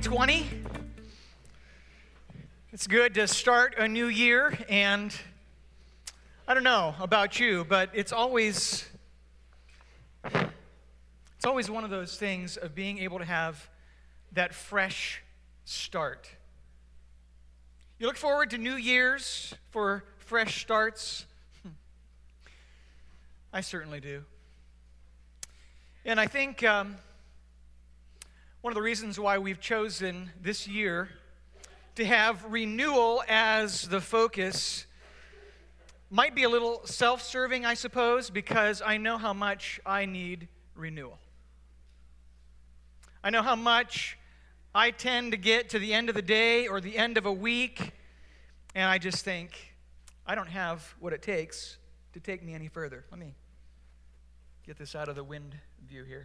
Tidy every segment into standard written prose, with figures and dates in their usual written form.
2020. It's good to start a new year, and I don't know about you, but it's always one of those things of being able to have that fresh start. You look forward to New Year's for fresh starts? I certainly do. And I think one of the reasons why we've chosen this year to have renewal as the focus might be a little self-serving, I suppose, because I know how much I need renewal. I know how much I tend to get to the end of the day or the end of a week, and I just think, I don't have what it takes to take me any further. Let me get this out of the wind view here.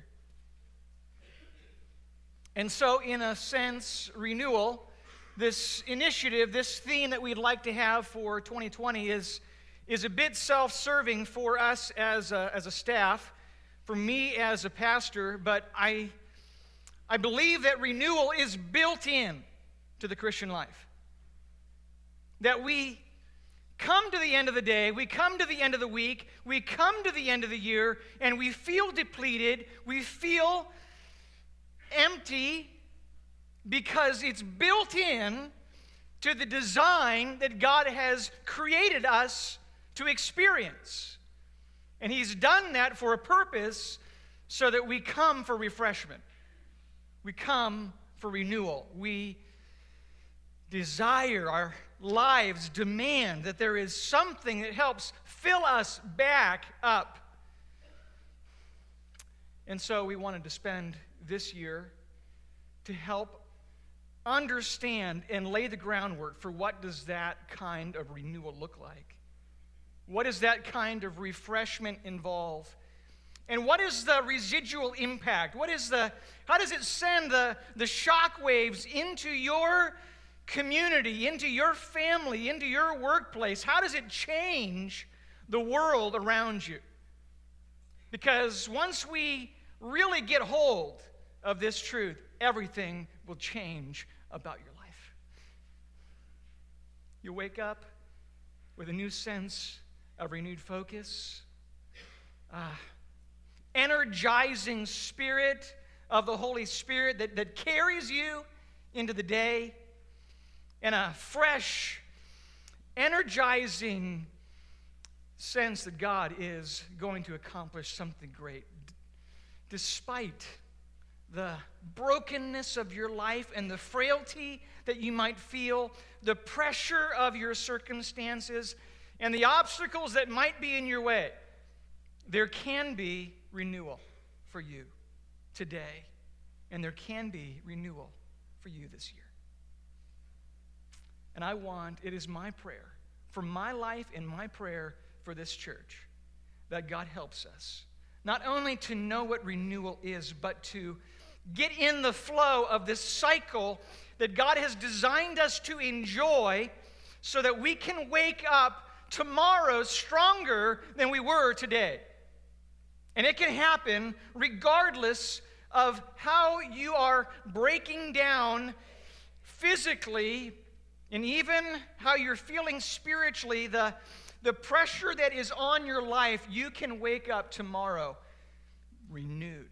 And so, in a sense, renewal, this initiative, this theme that we'd like to have for 2020 is a bit self-serving for us as a staff, for me as a pastor, but I believe that renewal is built in to the Christian life. That we come to the end of the day, we come to the end of the week, we come to the end of the year, and we feel depleted, we feel empty, because it's built in to the design that God has created us to experience. And He's done that for a purpose so that we come for refreshment. We come for renewal. We desire, our lives demand that there is something that helps fill us back up. And so we wanted to spend this year to help understand and lay the groundwork for what does that kind of renewal look like. What does that kind of refreshment involve? And what is the residual impact? How does it send the shock waves into your community, into your family, into your workplace? How does it change the world around you? Because once we really get hold of this truth, everything will change about your life. You wake up with a new sense of renewed focus, energizing spirit of the Holy Spirit that carries you into the day, and a fresh, energizing sense that God is going to accomplish something great. Despite the brokenness of your life and the frailty that you might feel, the pressure of your circumstances, and the obstacles that might be in your way, there can be renewal for you today, and there can be renewal for you this year. And it is my prayer for my life and my prayer for this church that God helps us not only to know what renewal is, but to get in the flow of this cycle that God has designed us to enjoy so that we can wake up tomorrow stronger than we were today. And it can happen regardless of how you are breaking down physically and even how you're feeling spiritually, the pressure that is on your life. You can wake up tomorrow renewed.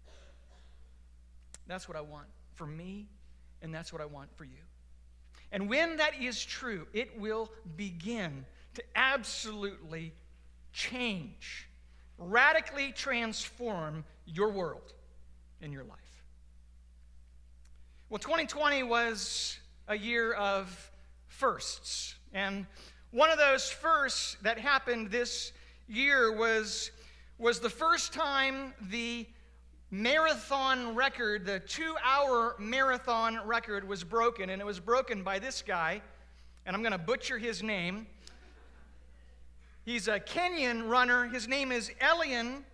That's what I want for me, and that's what I want for you. And when that is true, it will begin to absolutely change, radically transform your world and your life. Well, 2020 was a year of firsts. And one of those firsts that happened this year was the first time the marathon record, the 2-hour marathon record, was broken. And it was broken by this guy, and I'm going to butcher his name. He's a Kenyan runner. His name is Eliud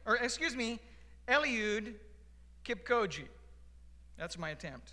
Kipchoge. That's my attempt.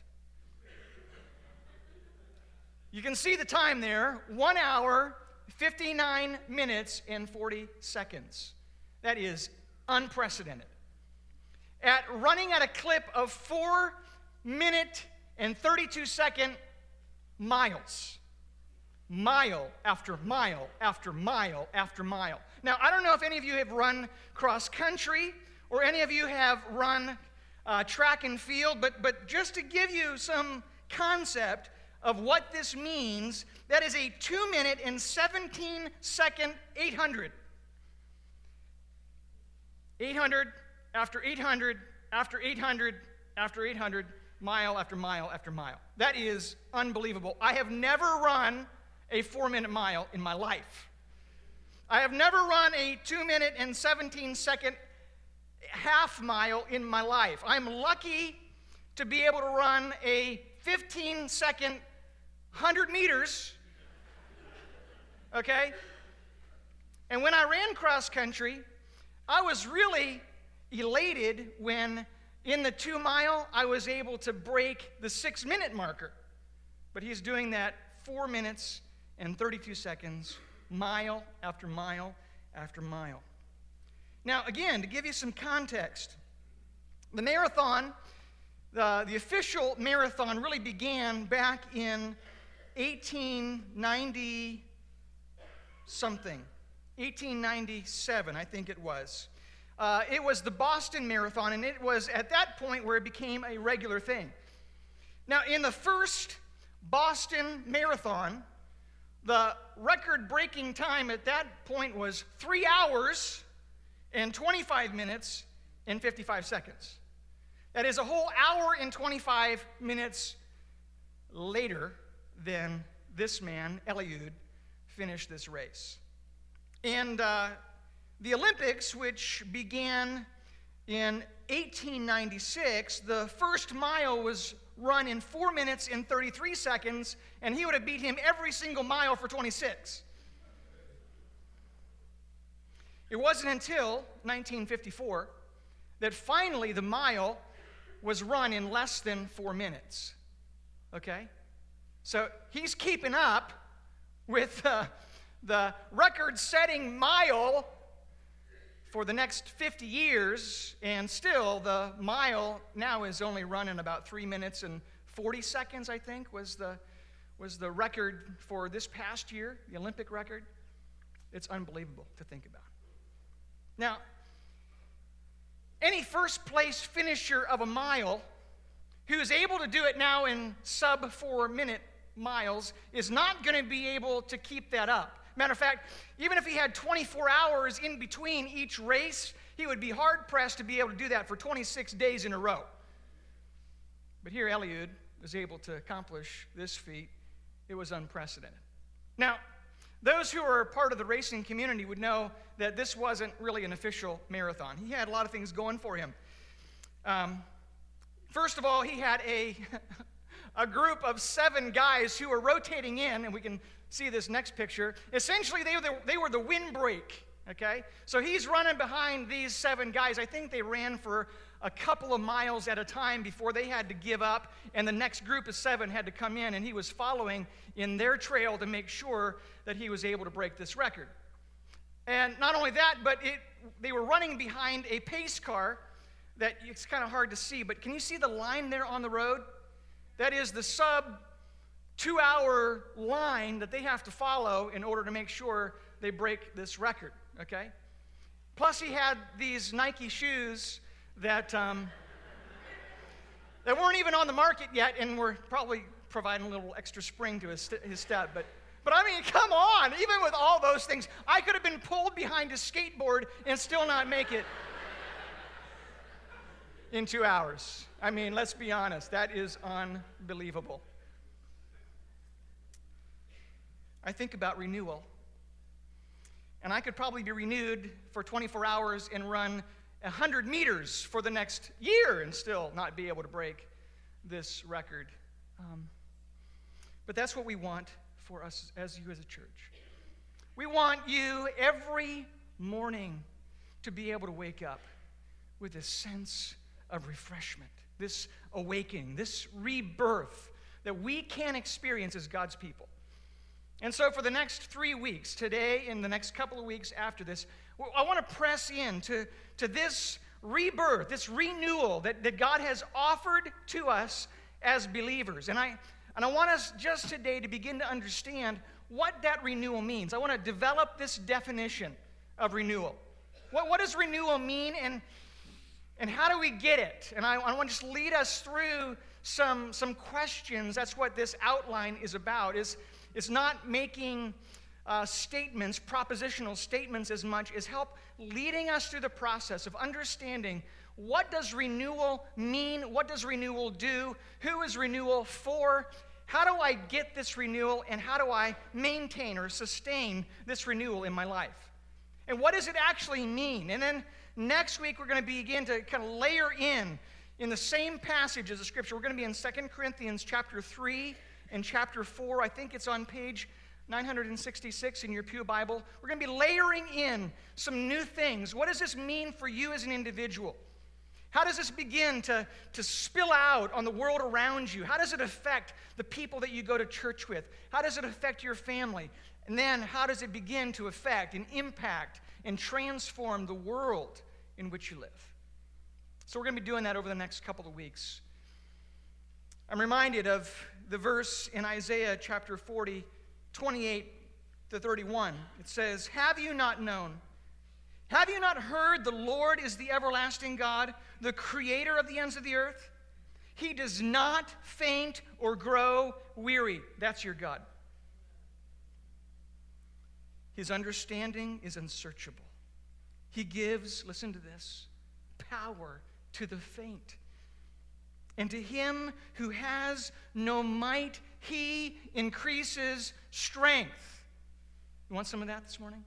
You can see the time there, 1 hour, 59 minutes, and 40 seconds. That is unprecedented. Running at a clip of 4 minute and 32-second miles. Mile after mile after mile after mile. Now, I don't know if any of you have run cross country or any of you have run track and field, but just to give you some concept of what this means, that is a 2-minute and 17-second 800. 800 after 800 after 800 after 800, mile after mile after mile. That is unbelievable. I have never run a 4-minute mile in my life. I have never run a 2-minute and 17-second half mile in my life. I'm lucky to be able to run a 15-second 100 meters, okay? And when I ran cross country, I was really elated when in the 2-mile I was able to break the 6-minute marker. But he's doing that 4 minutes and 32 seconds, mile after mile after mile. Now, again, to give you some context, the marathon, the official marathon really began back in 1890-something, 1897, I think it was. It was the Boston Marathon, and it was at that point where it became a regular thing. Now, in the first Boston Marathon, the record-breaking time at that point was 3 hours and 25 minutes and 55 seconds. That is a whole hour and 25 minutes later than this man, Eliud, finished this race. And the Olympics, which began in 1896, the first mile was run in 4 minutes and 33 seconds, and he would have beat him every single mile for 26. It wasn't until 1954 that finally the mile was run in less than 4 minutes. Okay? So he's keeping up with the record-setting mile for the next 50 years, and still the mile now is only run in about 3 minutes and 40 seconds, I think, was the record for this past year, the Olympic record. It's unbelievable to think about. Now, any first-place finisher of a mile who is able to do it now in sub-4-minute miles is not going to be able to keep that up. Matter of fact, even if he had 24 hours in between each race, he would be hard-pressed to be able to do that for 26 days in a row. But here Eliud was able to accomplish this feat. It was unprecedented. Now, those who are part of the racing community would know that this wasn't really an official marathon. He had a lot of things going for him. First of all, he had a group of 7 guys who were rotating in, and we can see this next picture. Essentially, they were the windbreak, okay? So he's running behind these 7 guys. I think they ran for a couple of miles at a time before they had to give up, and the next group of 7 had to come in, and he was following in their trail to make sure that he was able to break this record. And not only that, but they were running behind a pace car that it's kind of hard to see, but can you see the line there on the road? That is the sub-2-hour line that they have to follow in order to make sure they break this record, okay? Plus, he had these Nike shoes that weren't even on the market yet and were probably providing a little extra spring to his step. But I mean, come on, even with all those things, I could have been pulled behind a skateboard and still not make it in 2 hours. I mean, let's be honest, that is unbelievable. I think about renewal, and I could probably be renewed for 24 hours and run 100 meters for the next year and still not be able to break this record. But that's what we want for us as you as a church. We want you every morning to be able to wake up with a sense of refreshment, this awakening, this rebirth that we can experience as God's people. And so for the next 3 weeks, today and the next couple of weeks after this, I want to press in to this rebirth, this renewal that God has offered to us as believers. And I want us just today to begin to understand what that renewal means. I want to develop this definition of renewal. What does renewal mean, and how do we get it? And I want to just lead us through some questions. That's what this outline is about. It's not making statements, propositional statements, as much as help leading us through the process of understanding what does renewal mean, what does renewal do, who is renewal for, how do I get this renewal, and how do I maintain or sustain this renewal in my life? And what does it actually mean? And then next week we're going to begin to kind of layer in the same passage as the Scripture. We're going to be in 2 Corinthians chapter 3 and chapter 4. I think it's on page 966 in your Pew Bible. We're going to be layering in some new things. What does this mean for you as an individual? How does this begin to spill out on the world around you? How does it affect the people that you go to church with? How does it affect your family? And then how does it begin to affect and impact and transform the world in which you live? So we're going to be doing that over the next couple of weeks. I'm reminded of the verse in Isaiah chapter 40, 28 to 31. It says, "Have you not known? Have you not heard the Lord is the everlasting God, the creator of the ends of the earth? He does not faint or grow weary." That's your God. "His understanding is unsearchable. He gives," listen to this, "power to the faint. And to him who has no might, he increases strength." You want some of that this morning?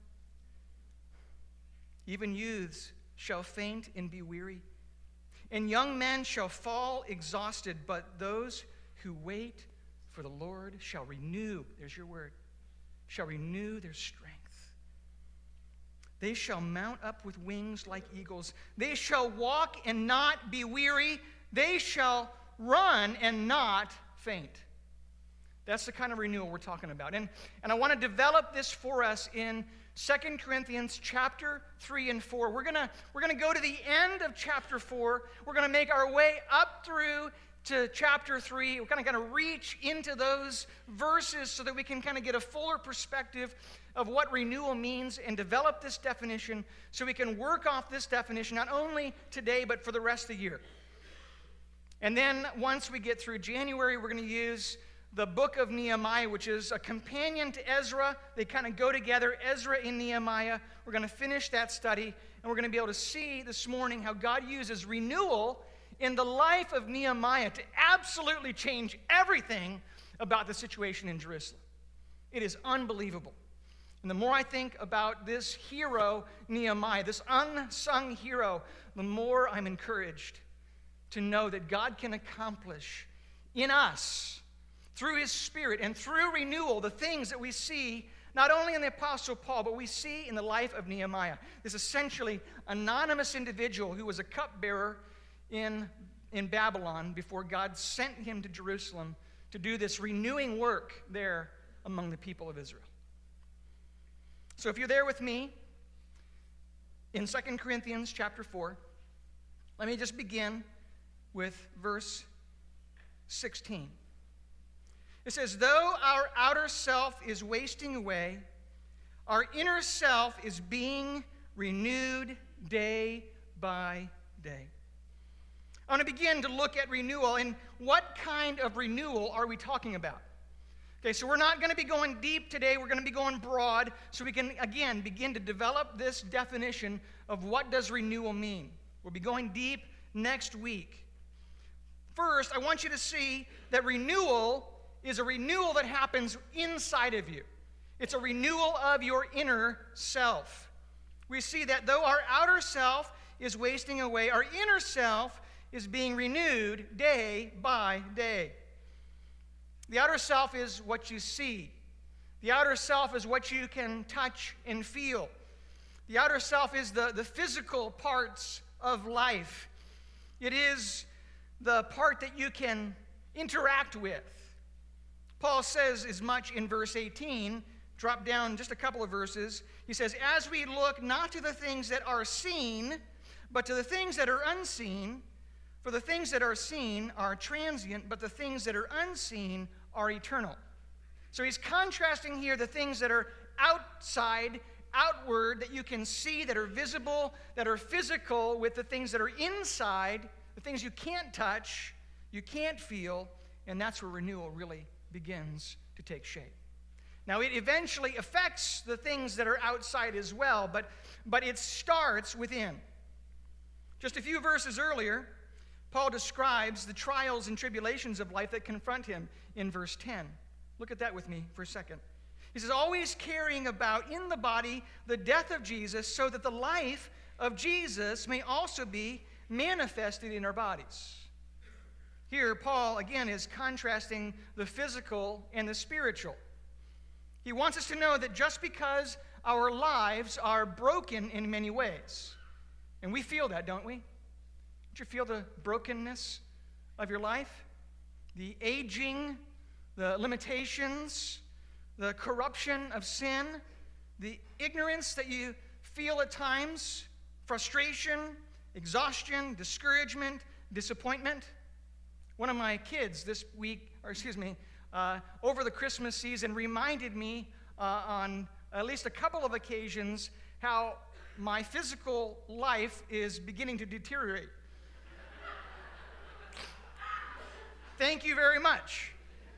"Even youths shall faint and be weary, and young men shall fall exhausted, but those who wait for the Lord shall renew," there's your word, "shall renew their strength. They shall mount up with wings like eagles. They shall walk and not be weary. They shall run and not faint." That's the kind of renewal we're talking about. And I want to develop this for us in 2 Corinthians chapter 3 and 4. We're going to go to the end of chapter 4. We're going to make our way up through to chapter 3. We're kind of going to reach into those verses so that we can kind of get a fuller perspective of what renewal means and develop this definition so we can work off this definition not only today but for the rest of the year. And then once we get through January, we're going to use the book of Nehemiah, which is a companion to Ezra. They kind of go together, Ezra and Nehemiah. We're going to finish that study, and we're going to be able to see this morning how God uses renewal in the life of Nehemiah to absolutely change everything about the situation in Jerusalem. It is unbelievable. And the more I think about this hero, Nehemiah, this unsung hero, the more I'm encouraged to know that God can accomplish in us, through his Spirit and through renewal, the things that we see not only in the Apostle Paul, but we see in the life of Nehemiah. This essentially anonymous individual who was a cupbearer in Babylon before God sent him to Jerusalem to do this renewing work there among the people of Israel. So if you're there with me in 2 Corinthians chapter 4, let me just begin with verse 16. It says, "Though our outer self is wasting away, our inner self is being renewed day by day." I want to begin to look at renewal, and what kind of renewal are we talking about? Okay, so we're not going to be going deep today. We're going to be going broad so we can, again, begin to develop this definition of what does renewal mean. We'll be going deep next week. First, I want you to see that renewal is a renewal that happens inside of you. It's a renewal of your inner self. We see that though our outer self is wasting away, our inner self is being renewed day by day. The outer self is what you see. The outer self is what you can touch and feel. The outer self is the physical parts of life. It is the part that you can interact with. Paul says as much in verse 18. Drop down just a couple of verses. He says, "As we look not to the things that are seen, but to the things that are unseen, For the things that are seen are transient, but the things that are unseen are eternal. So he's contrasting here the things that are outside, outward, that you can see, that are visible, that are physical, with the things that are inside, the things you can't touch, you can't feel, and that's where renewal really begins to take shape. Now, it eventually affects the things that are outside as well, but it starts within. Just a few verses earlier, Paul describes the trials and tribulations of life that confront him in verse 10. Look at that with me for a second. He says, always carrying about in the body the death of Jesus, so that the life of Jesus may also be manifested in our bodies. Here, Paul, again, is contrasting the physical and the spiritual. He wants us to know that just because our lives are broken in many ways, and we feel that, don't we? Don't you feel the brokenness of your life? The aging, the limitations, the corruption of sin, the ignorance that you feel at times, frustration, exhaustion, discouragement, disappointment. One of my kids this week, over the Christmas season reminded me on at least a couple of occasions how my physical life is beginning to deteriorate. Thank you very much.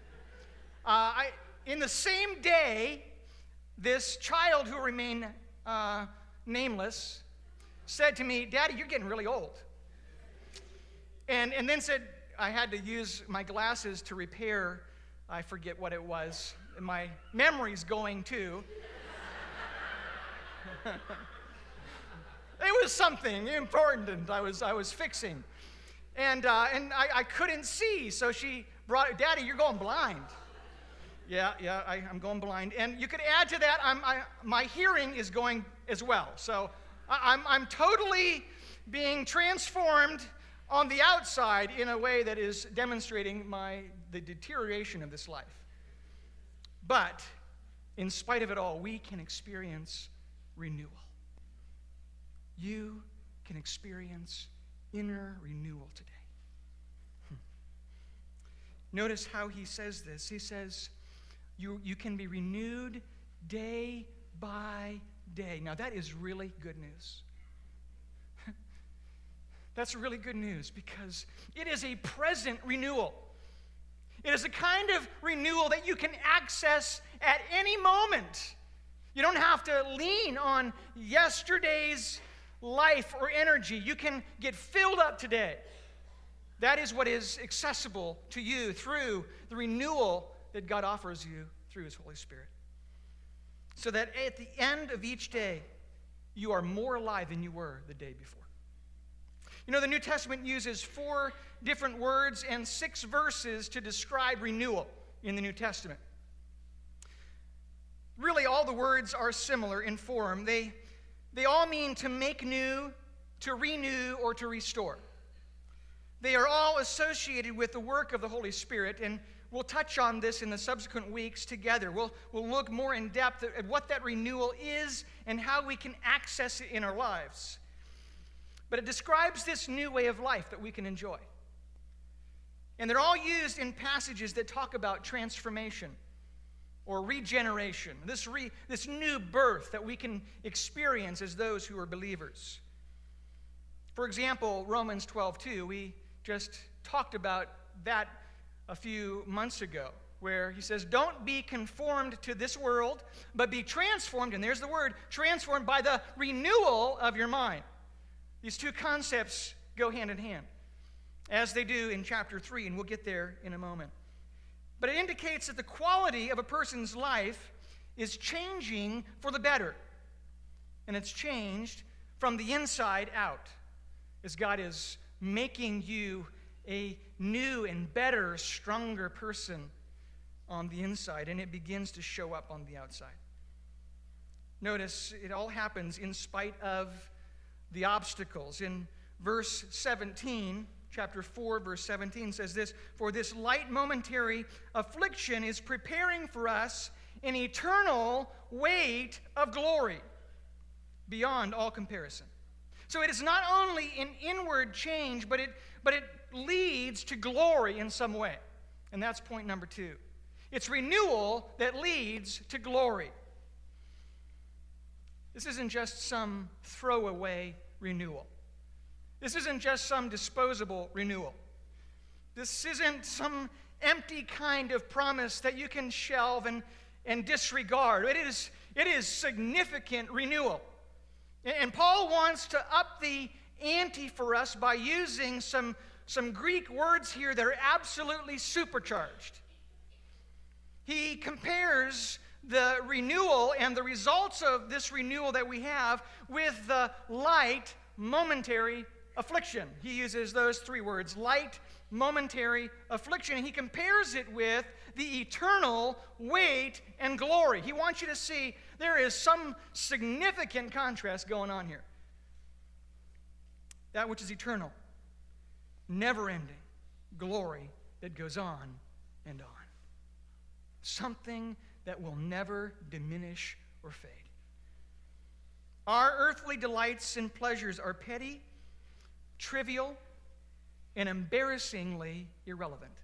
In the same day, this child who remained nameless said to me, "Daddy, you're getting really old." And then said I had to use my glasses to repair, I forget what it was. My memory's going too. It was something important I was fixing. And I couldn't see, so she brought, "Daddy, you're going blind." Yeah, I'm going blind. And you could add to that, my hearing is going as well. So I'm totally being transformed on the outside in a way that is demonstrating the deterioration of this life. But in spite of it all, we can experience renewal. You can experience inner renewal today. Notice how he says this. He says, you can be renewed day by day. Now, that is really good news. That's really good news because it is a present renewal. It is a kind of renewal that you can access at any moment. You don't have to lean on yesterday's life or energy. You can get filled up today. That is what is accessible to you through the renewal that God offers you through His Holy Spirit. So that at the end of each day, you are more alive than you were the day before. You know, the New Testament uses 4 different words and 6 verses to describe renewal in the New Testament. Really, all the words are similar in form. They all mean to make new, to renew, or to restore. They are all associated with the work of the Holy Spirit, and we'll touch on this in the subsequent weeks together. We'll look more in depth at what that renewal is and how we can access it in our lives. But it describes this new way of life that we can enjoy. And they're all used in passages that talk about transformation or regeneration, this new birth that we can experience as those who are believers. For example, Romans 12:2, we just talked about that a few months ago, where he says, "Don't be conformed to this world, but be transformed," and there's the word, transformed by the renewal of your mind. These two concepts go hand in hand, as they do in chapter 3, and we'll get there in a moment. But it indicates that the quality of a person's life is changing for the better, and it's changed from the inside out, as God is making you a new and better, stronger person on the inside, and it begins to show up on the outside. Notice it all happens in spite of the obstacles. In verse 17, chapter 4, verse 17 says this, "For this light momentary affliction is preparing for us an eternal weight of glory beyond all comparison." So it is not only an inward change, but it leads to glory in some way. And that's point number 2. It's renewal that leads to glory. This isn't just some throwaway renewal. This isn't just some disposable renewal. This isn't some empty kind of promise that you can shelve and disregard. It is significant renewal. And Paul wants to up the ante for us by using some Greek words here that are absolutely supercharged. He compares the renewal and the results of this renewal that we have with the light, momentary affliction. He uses those 3 words, light, momentary affliction. And he compares it with the eternal weight and glory. He wants you to see there is some significant contrast going on here. That which is eternal, never-ending glory that goes on and on. Something that will never diminish or fade. Our earthly delights and pleasures are petty, trivial, and embarrassingly irrelevant.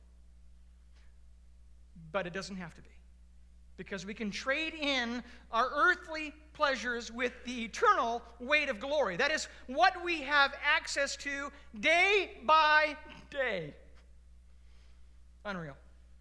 But it doesn't have to be. Because we can trade in our earthly pleasures with the eternal weight of glory. That is what we have access to day by day. Unreal.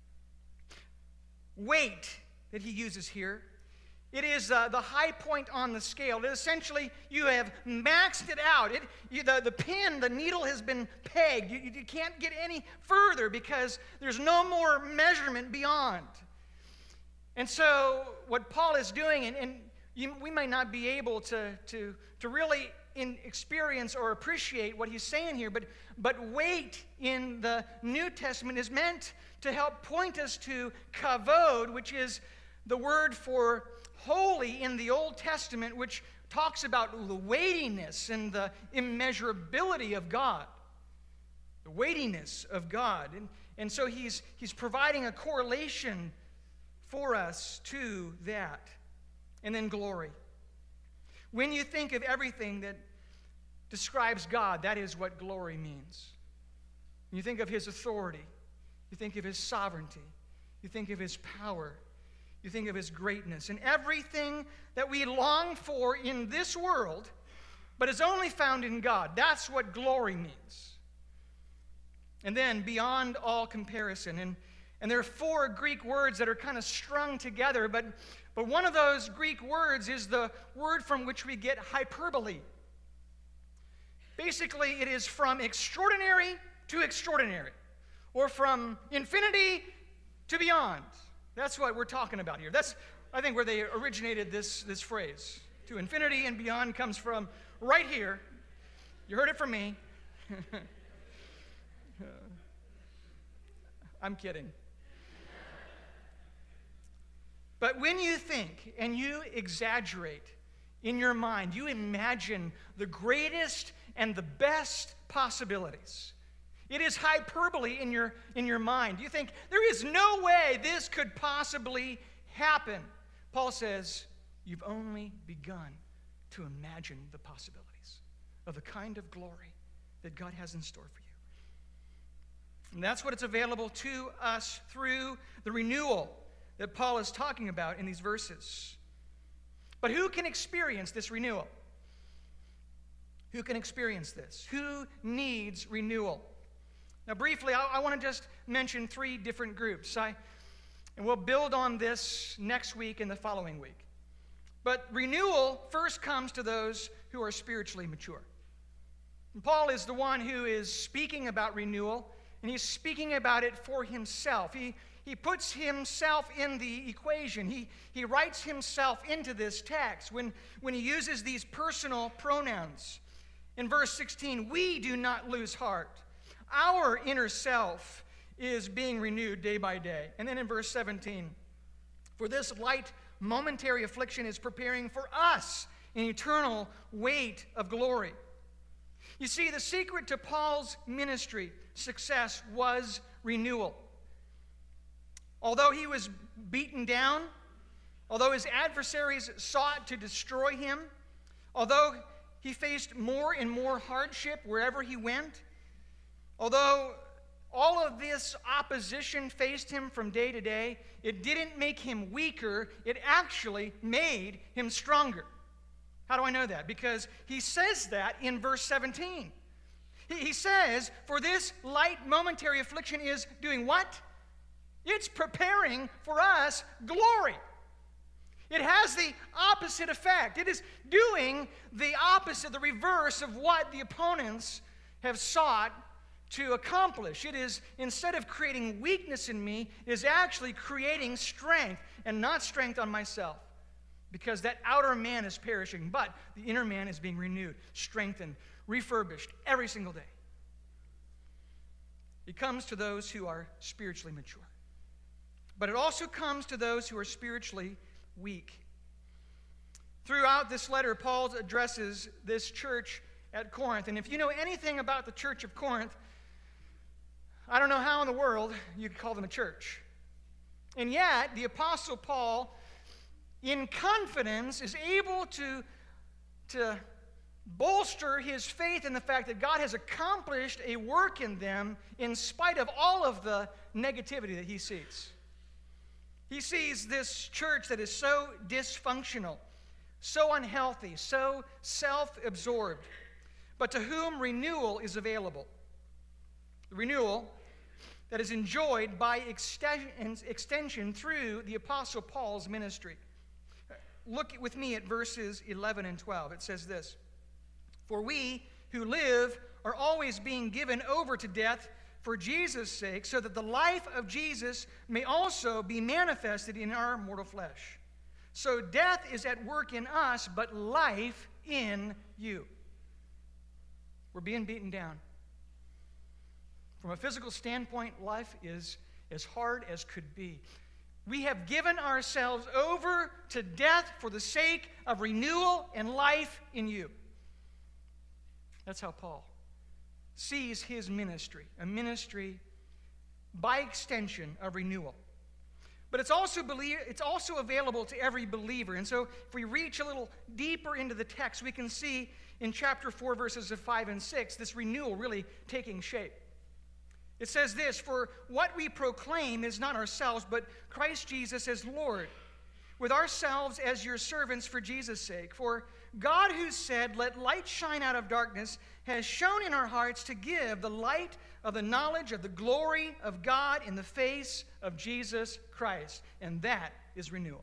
Weight that he uses here, it is the high point on the scale. It essentially, you have maxed it out. The pin, the needle has been pegged. You can't get any further because there's no more measurement beyond. And so what Paul is doing, and we may not be able to really experience or appreciate what he's saying here, but weight in the New Testament is meant to help point us to kavod, which is the word for holy in the Old Testament, which talks about the weightiness and the immeasurability of God. The weightiness of God. And so he's providing a correlation for us to that. And then glory. When you think of everything that describes God, that is what glory means. When you think of his authority, you think of his sovereignty, you think of his power, you think of his greatness, and everything that we long for in this world, but is only found in God. That's what glory means. And then beyond all comparison, and there are 4 Greek words that are kind of strung together, but one of those Greek words is the word from which we get hyperbole. Basically, it is from extraordinary to extraordinary, or from infinity to beyond. That's what we're talking about here. That's, I think, where they originated this phrase. To infinity and beyond comes from right here. You heard it from me. I'm kidding. But when you think and you exaggerate in your mind, you imagine the greatest and the best possibilities. It is hyperbole in your mind. You think, there is no way this could possibly happen. Paul says, you've only begun to imagine the possibilities of the kind of glory that God has in store for you. And that's what it's available to us through the renewal that Paul is talking about in these verses. But who can experience this renewal? Who can experience this? Who needs renewal? Now, briefly, I want to just mention 3 different groups. And we'll build on this next week and the following week. But renewal first comes to those who are spiritually mature. And Paul is the one who is speaking about renewal, and he's speaking about it for himself. He puts himself in the equation. He writes himself into this text when he uses these personal pronouns. In verse 16, we do not lose heart. Our inner self is being renewed day by day. And then in verse 17, for this light momentary affliction is preparing for us an eternal weight of glory. You see, the secret to Paul's ministry success was renewal. Although he was beaten down, although his adversaries sought to destroy him, although he faced more and more hardship wherever he went, although all of this opposition faced him from day to day, it didn't make him weaker. It actually made him stronger. How do I know that? Because he says that in verse 17. He says, for this light momentary affliction is doing what? It's preparing for us glory. It has the opposite effect. It is doing the opposite, the reverse of what the opponents have sought to accomplish. It is, instead of creating weakness in me, is actually creating strength, and not strength on myself. Because that outer man is perishing, but the inner man is being renewed, strengthened, refurbished every single day. It comes to those who are spiritually mature. But it also comes to those who are spiritually weak. Throughout this letter, Paul addresses this church at Corinth. And if you know anything about the church of Corinth, I don't know how in the world you could call them a church. And yet, the Apostle Paul, in confidence, is able to bolster his faith in the fact that God has accomplished a work in them in spite of all of the negativity that he sees. He sees this church that is so dysfunctional, so unhealthy, so self-absorbed, but to whom renewal is available. The renewal that is enjoyed by extension through the Apostle Paul's ministry. Look with me at verses 11 and 12. It says this, for we who live are always being given over to death for Jesus' sake, so that the life of Jesus may also be manifested in our mortal flesh. So death is at work in us, but life in you. We're being beaten down. From a physical standpoint, life is as hard as could be. We have given ourselves over to death for the sake of renewal and life in you. That's how Paul sees his ministry, a ministry by extension of renewal. But it's also available to every believer. And so if we reach a little deeper into the text, we can see in chapter 4, verses 5 and 6, this renewal really taking shape. It says this, for what we proclaim is not ourselves, but Christ Jesus as Lord, with ourselves as your servants for Jesus' sake. For God, who said, let light shine out of darkness, has shone in our hearts to give the light of the knowledge of the glory of God in the face of Jesus Christ. And that is renewal.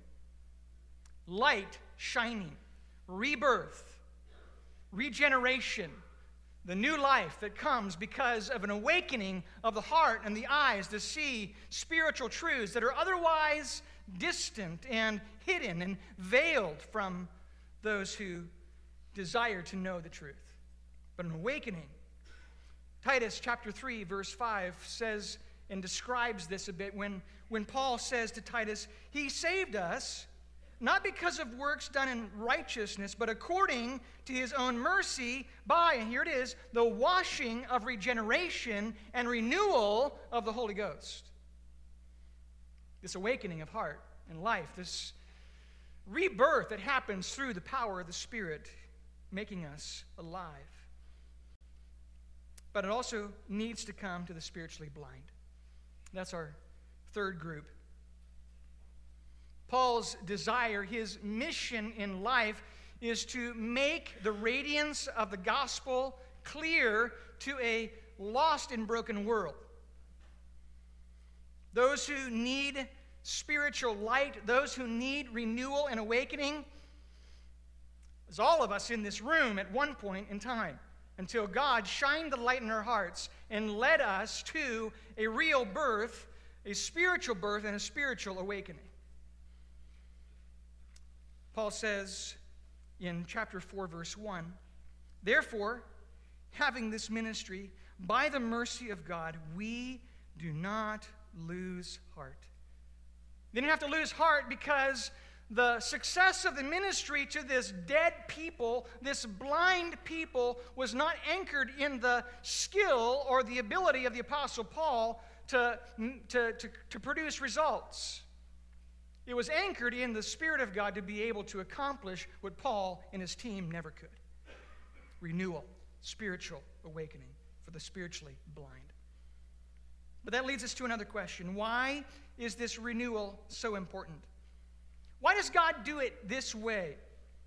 Light shining, rebirth, regeneration, the new life that comes because of an awakening of the heart and the eyes to see spiritual truths that are otherwise distant and hidden and veiled from those who desire to know the truth. But an awakening. Titus chapter 3, verse 5 says and describes this a bit when Paul says to Titus, he saved us not because of works done in righteousness, but according to his own mercy by, and here it is, the washing of regeneration and renewal of the Holy Ghost. This awakening of heart and life, this rebirth that happens through the power of the Spirit, making us alive. But it also needs to come to the spiritually blind. That's our third group. Paul's desire, his mission in life, is to make the radiance of the gospel clear to a lost and broken world. Those who need spiritual light, those who need renewal and awakening, as all of us in this room at one point in time, until God shined the light in our hearts and led us to a real birth, a spiritual birth, and a spiritual awakening. Paul says in chapter 4, verse 1, therefore, having this ministry, by the mercy of God, we do not lose heart. They didn't have to lose heart because the success of the ministry to this dead people, this blind people, was not anchored in the skill or the ability of the Apostle Paul to produce results. It was anchored in the Spirit of God to be able to accomplish what Paul and his team never could. renewal, spiritual awakening for the spiritually blind. But that leads us to another question. Why is this renewal so important? Why does God do it this way?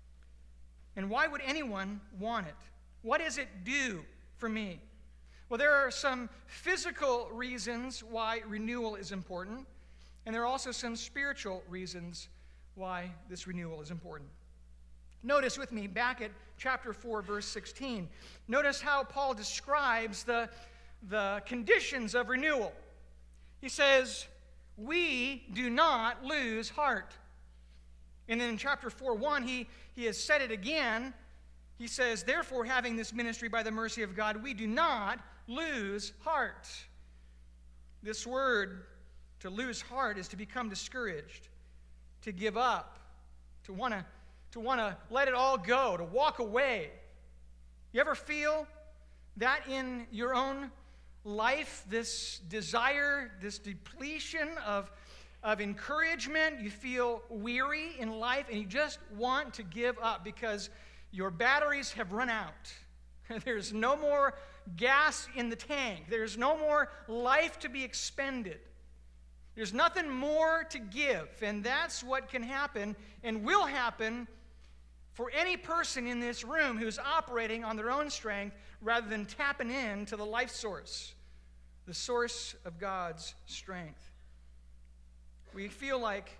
And why would anyone want it? What does it do for me? Well, there are some physical reasons why renewal is important, and there are also some spiritual reasons why this renewal is important. Notice with me back at chapter 4, verse 16. Notice how Paul describes the conditions of renewal. He says, we do not lose heart. And then in chapter 4:1, he has said it again. He says, therefore, having this ministry by the mercy of God, we do not lose heart. This word, to lose heart, is to become discouraged, to give up, to want to let it all go, to walk away. You ever feel that in your own life, this desire, this depletion of encouragement? You feel weary in life and you just want to give up because your batteries have run out. There's no more gas in the tank. There's no more life to be expended. There's nothing more to give. And that's what can happen and will happen for any person in this room who's operating on their own strength rather than tapping into the life source, the source of God's strength. We feel like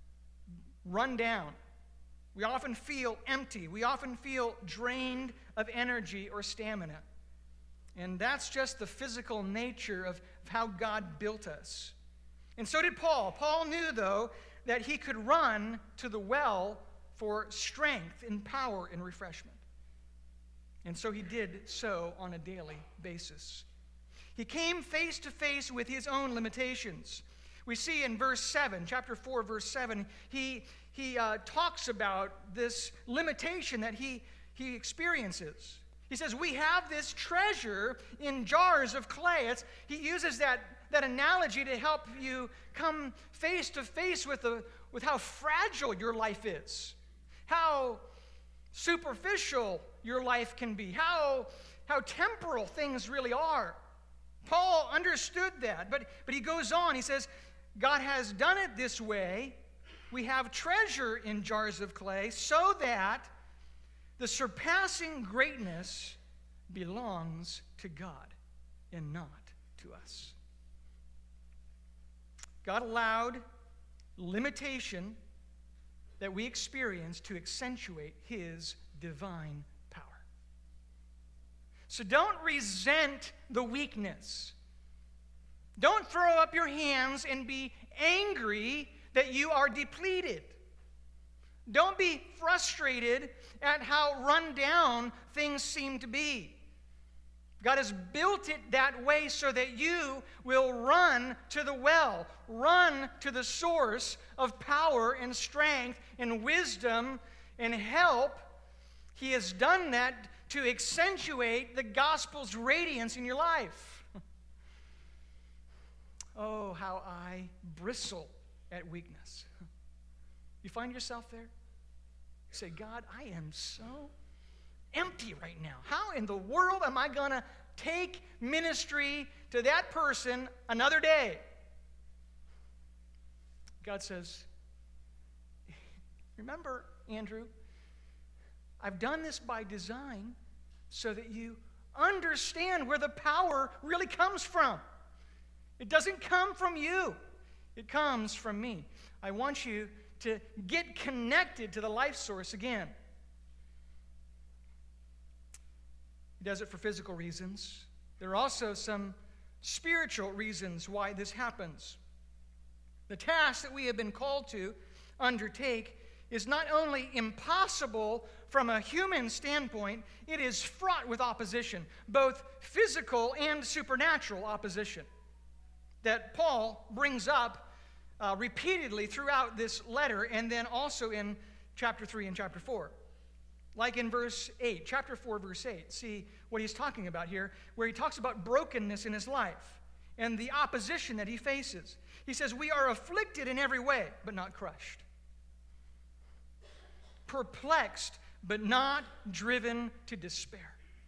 run down. We often feel empty. We often feel drained of energy or stamina. And that's just the physical nature of how God built us. And so did Paul. Paul knew, though, that he could run to the well for strength and power and refreshment. And so he did so on a daily basis. He came face to face with his own limitations. We see in verse 7, chapter 4, verse 7, he talks about this limitation that he experiences. He says, we have this treasure in jars of clay. He uses that analogy to help you come face to face with how fragile your life is, how superficial your life can be, how temporal things really are. Paul understood that, but he goes on. He says, God has done it this way. We have treasure in jars of clay so that the surpassing greatness belongs to God and not to us. God allowed limitation that we experience to accentuate his divine power. So don't resent the weakness. Don't throw up your hands and be angry that you are depleted. Don't be frustrated at how run down things seem to be. God has built it that way so that you will run to the well, run to the source of power and strength and wisdom and help. He has done that to accentuate the gospel's radiance in your life. Oh, how I bristle at weakness. You find yourself there? You say, God, I am so empty right now. How in the world am I going to take ministry to that person another day? God says, remember, Andrew, I've done this by design so that you understand where the power really comes from. It doesn't come from you. It comes from me. I want you to get connected to the life source again. He does it for physical reasons. There are also some spiritual reasons why this happens. The task that we have been called to undertake is not only impossible from a human standpoint, it is fraught with opposition, both physical and supernatural opposition, that Paul brings up repeatedly throughout this letter and then also in chapter 3 and chapter 4. Like in verse 8, chapter 4, verse 8. See what he's talking about here, where he talks about brokenness in his life and the opposition that he faces. He says, we are afflicted in every way, but not crushed. Perplexed, but not driven to despair.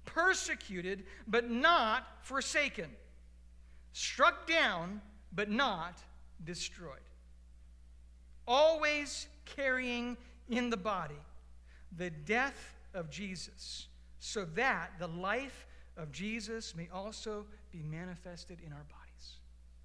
persecuted but not forsaken, struck down but not destroyed. Always carrying in the body the death of Jesus, so that the life of Jesus may also be manifested in our bodies.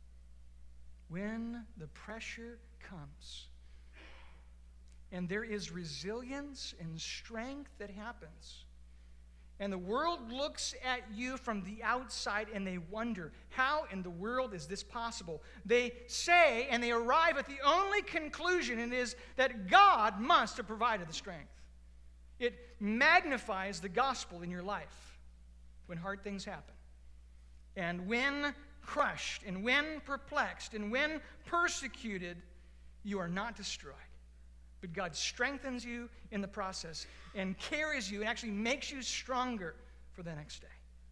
When the pressure comes, and there is resilience and strength that happens, and the world looks at you from the outside and they wonder, how in the world is this possible? They say and they arrive at the only conclusion, and it is that God must have provided the strength. It magnifies the gospel in your life when hard things happen. And when crushed, and when perplexed, and when persecuted, you are not destroyed. But God strengthens you in the process and carries you and actually makes you stronger for the next day.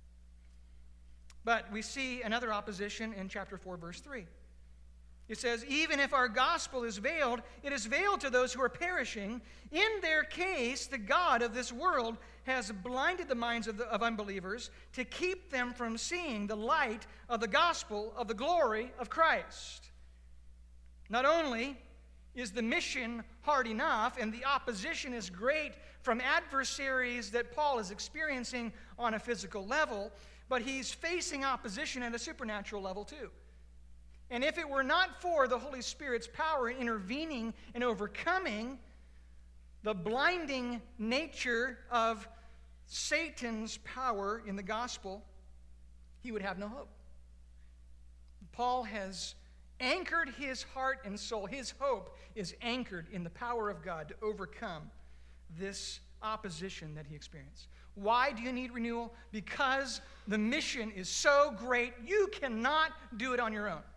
But we see another opposition in chapter 4, verse 3. It says, even if our gospel is veiled, it is veiled to those who are perishing. In their case, the God of this world has blinded the minds of unbelievers to keep them from seeing the light of the gospel of the glory of Christ. Not only is the mission hard enough and the opposition is great from adversaries that Paul is experiencing on a physical level, but he's facing opposition at a supernatural level too. And if it were not for the Holy Spirit's power in intervening and overcoming the blinding nature of Satan's power in the gospel, he would have no hope. Paul has anchored his heart and soul. His hope is anchored in the power of God to overcome this opposition that he experienced. Why do you need renewal? Because the mission is so great, you cannot do it on your own.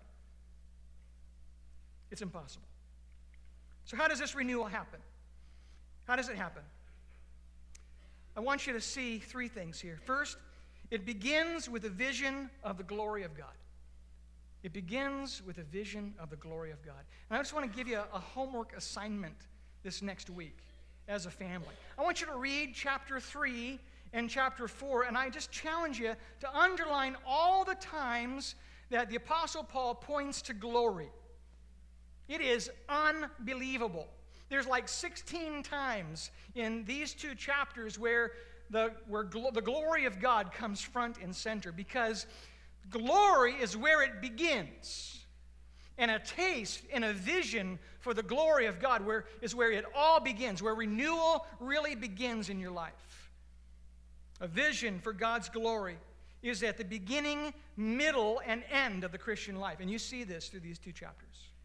It's impossible. So how does this renewal happen? How does it happen? I want you to see three things here. First, it begins with a vision of the glory of God. It begins with a vision of the glory of God. And I just want to give you a homework assignment this next week as a family. I want you to read chapter 3 and chapter 4, and I just challenge you to underline all the times that the Apostle Paul points to glory. It is unbelievable. There's like 16 times in these two chapters where the glory of God comes front and center, because glory is where it begins. And a taste and a vision for the glory of God is where it all begins, where renewal really begins in your life. A vision for God's glory is at the beginning, middle, and end of the Christian life. And you see this through these two chapters.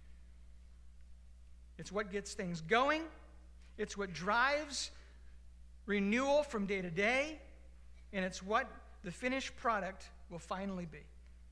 It's what gets things going. It's what drives renewal from day to day. And it's what the finished product will finally be.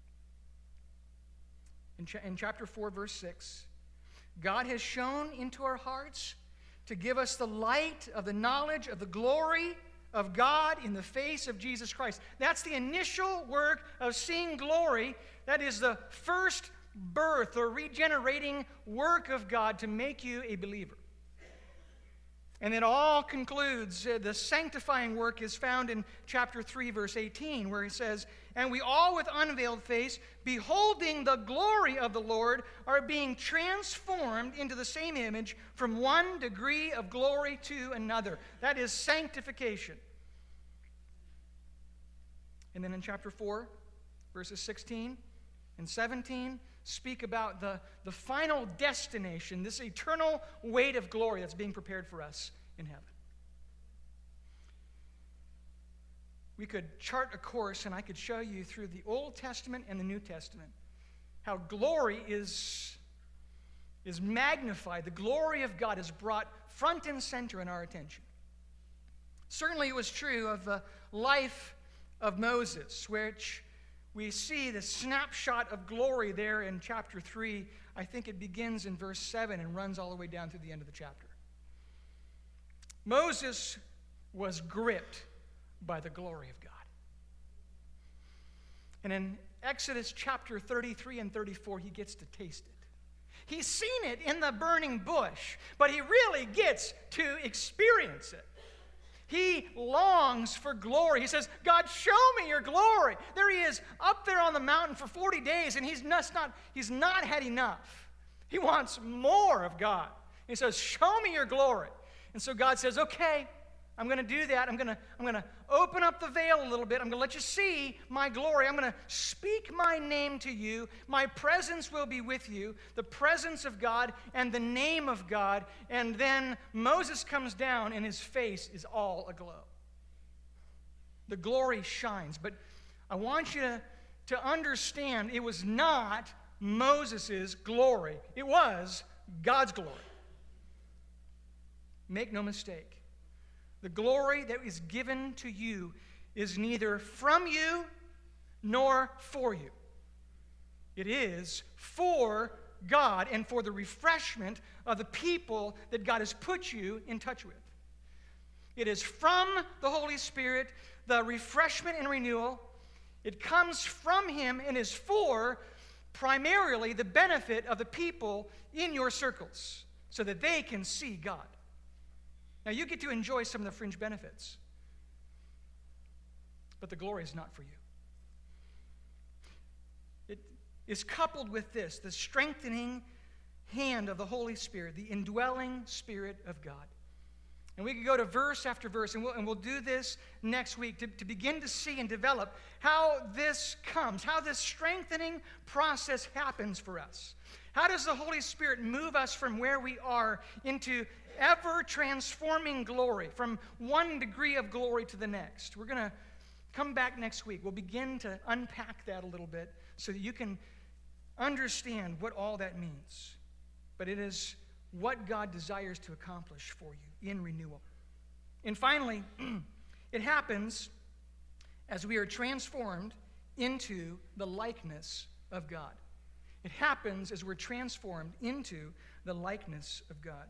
In chapter 4, verse 6, God has shone into our hearts to give us the light of the knowledge of the glory of God in the face of Jesus Christ. That's the initial work of seeing glory. That is the first birth or regenerating work of God to make you a believer. And it all concludes, the sanctifying work is found in chapter 3, verse 18, where he says, and we all with unveiled face, beholding the glory of the Lord, are being transformed into the same image from one degree of glory to another. That is sanctification. And then in chapter 4, verses 16 and 17, speak about the final destination, this eternal weight of glory that's being prepared for us in heaven. We could chart a course, and I could show you through the Old Testament and the New Testament how glory is magnified. The glory of God is brought front and center in our attention. Certainly it was true of the life of Moses, which we see the snapshot of glory there in chapter 3. I think it begins in verse 7 and runs all the way down to the end of the chapter. Moses was gripped by the glory of God. And in Exodus chapter 33 and 34, he gets to taste it. He's seen it in the burning bush, but he really gets to experience it. He longs for glory. He says, God, show me your glory. There he is up there on the mountain for 40 days, and he's not had enough. He wants more of God. He says, show me your glory. And so God says, okay, I'm going to do that. I'm going to open up the veil a little bit. I'm going to let you see my glory. I'm going to speak my name to you. My presence will be with you, the presence of God and the name of God. And then Moses comes down, and his face is all aglow. The glory shines. But I want you to understand it was not Moses' glory. It was God's glory. Make no mistake. The glory that is given to you is neither from you nor for you. It is for God and for the refreshment of the people that God has put you in touch with. It is from the Holy Spirit, the refreshment and renewal. It comes from Him and is for primarily the benefit of the people in your circles so that they can see God. Now, you get to enjoy some of the fringe benefits, but the glory is not for you. It is coupled with this, the strengthening hand of the Holy Spirit, the indwelling Spirit of God. And we can go to verse after verse, and we'll do this next week to begin to see and develop how this comes, how this strengthening process happens for us. How does the Holy Spirit move us from where we are into ever-transforming glory, from one degree of glory to the next? We're going to come back next week. We'll begin to unpack that a little bit so that you can understand what all that means. But it is what God desires to accomplish for you in renewal. And finally, it happens as we are transformed into the likeness of God. It happens as we're transformed into the likeness of God.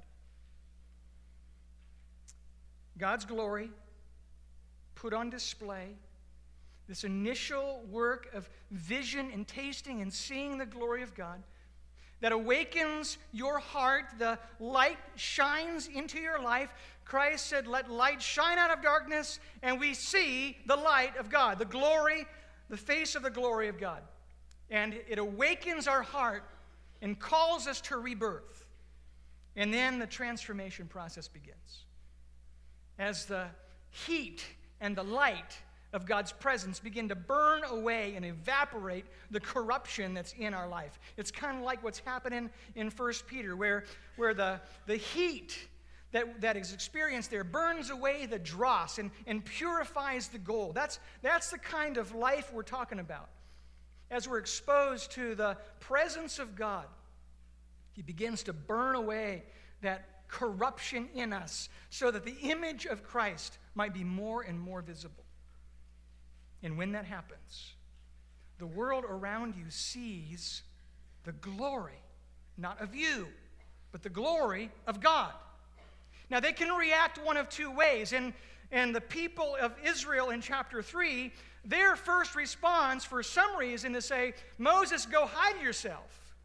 God's glory put on display, this initial work of vision and tasting and seeing the glory of God that awakens your heart. The light shines into your life. Christ said, let light shine out of darkness, and we see the light of God, the glory, the face of the glory of God. And it awakens our heart and calls us to rebirth. And then the transformation process begins. As the heat and the light of God's presence begin to burn away and evaporate the corruption that's in our life. It's kind of like what's happening in 1 Peter, where the heat that is experienced there burns away the dross and purifies the gold. That's the kind of life we're talking about. As we're exposed to the presence of God, He begins to burn away that corruption in us so that the image of Christ might be more and more visible. And when that happens, the world around you sees the glory, not of you, but the glory of God. Now, they can react one of two ways. And the people of Israel in chapter 3, their first response for some reason is to say, Moses, go hide yourself.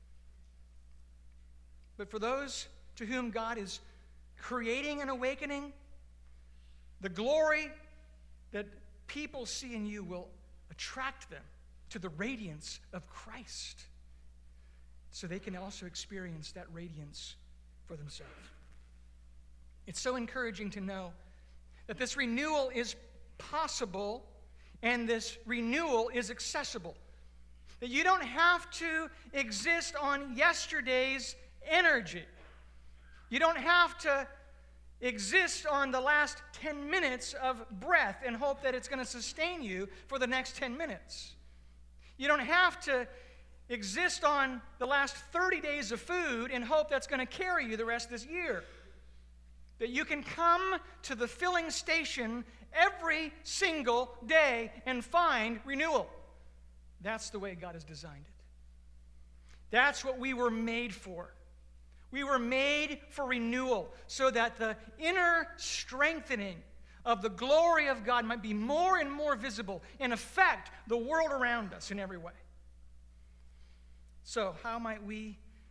But for those to whom God is creating an awakening, the glory that people see in you will attract them to the radiance of Christ, so they can also experience that radiance for themselves. It's so encouraging to know that this renewal is possible and this renewal is accessible. That you don't have to exist on yesterday's energy. You don't have to exist on the last 10 minutes of breath and hope that it's going to sustain you for the next 10 minutes. You don't have to exist on the last 30 days of food and hope that's going to carry you the rest of this year. That you can come to the filling station every single day and find renewal. That's the way God has designed it. That's what we were made for. We were made for renewal so that the inner strengthening of the glory of God might be more and more visible and affect the world around us in every way. So, how might we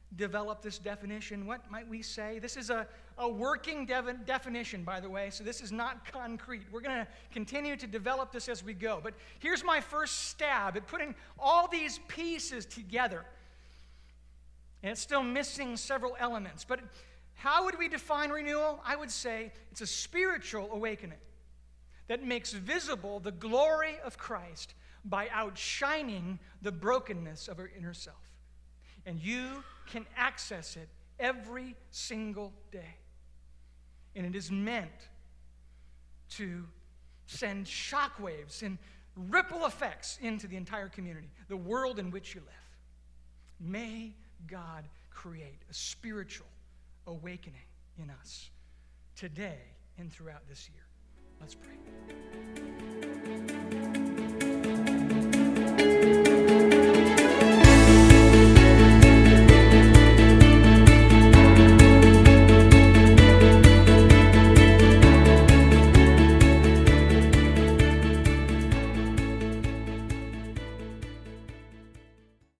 develop this definition. What might we say? This is a working definition, by the way, so this is not concrete. We're going to continue to develop this as we go. But here's my first stab at putting all these pieces together. And it's still missing several elements. But how would we define renewal? I would say it's a spiritual awakening that makes visible the glory of Christ by outshining the brokenness of our inner self. And you can access it every single day. And it is meant to send shockwaves and ripple effects into the entire community, the world in which you live. May God create a spiritual awakening in us today and throughout this year. Let's pray.